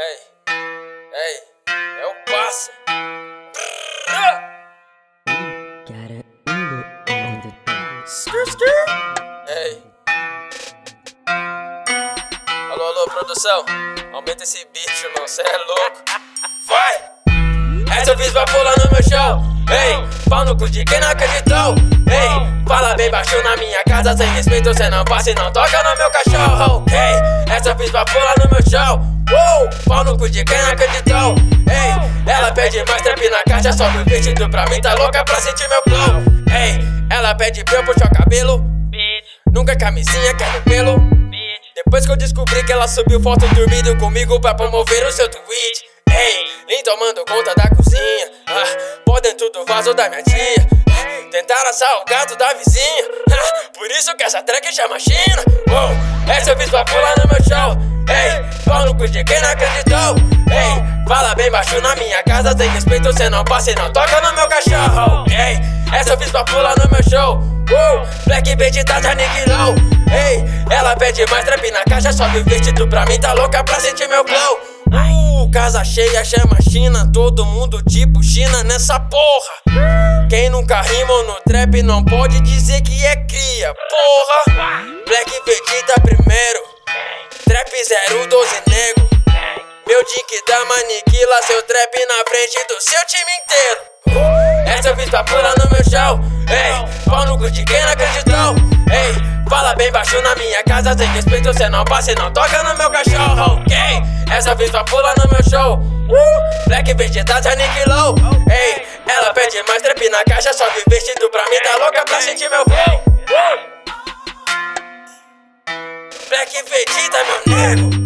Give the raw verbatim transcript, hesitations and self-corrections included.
Ei, ei, é o passe. Skr, skr. Ei. Alô, alô, produção. Aumenta esse beat, irmão, cê é louco. Vai! Essa eu fiz pra pular no meu show. Ei, pau no cu de quem não acreditou. Ei, fala bem baixo na minha casa, sem respeito cê não passa e não toca no meu cachorro. Ei, essa eu fiz pra pular no meu show. Uh, pau no cu de quem não acreditou. Ei, ela pede mais trap na caixa, sobe o vestido pra mim, tá louca pra sentir meu flow. Ei, ela pede pra eu puxar o cabelo. Bitch. Nunca camisinha, quer no pelo. Bitch. Depois que eu descobri que ela subiu foto dormindo comigo pra promover o seu tweet. Ei, nem tomando conta da cozinha, ah, por dentro do vaso da minha tia. Tentaram assar o gato da vizinha, ah, por isso que essa track chama China. Oh, essa eu fiz pra pular no meu show. Ei, pau no cu de quem não acreditou. Ei, fala bem baixo na minha casa, sem respeito cê não passa e não toca no meu cachorro. Ei, essa eu fiz pra pular no meu show. Uh, Black Bitch tá já aniquilou. Ei, ela pede mais trap na caixa, sobe o vestido pra mim, tá louca pra sentir meu flow. Uh, casa cheia, chama China, todo mundo tipo China nessa porra. Quem nunca rimou no trap não pode dizer que é cria, porra. Black Vegeta primeiro, trap zero doze nego. Meu dick da maniquila, seu trap na frente do seu time inteiro. uh, Essa eu fiz pra pular no meu show. Ei, pau no cu de quem não acreditou. Ei, fala bem baixo na minha casa, sem respeito cê não passa e não toca no meu cachorro. Ok, essa eu fiz pra pular no meu show. uh, Black Vegeta já aniquilou. Ei, ela pede mais trap na caixa, sobe o vestido pra mim, tá louca pra sentir meu flow. uh! Black Vegeta, meu nego.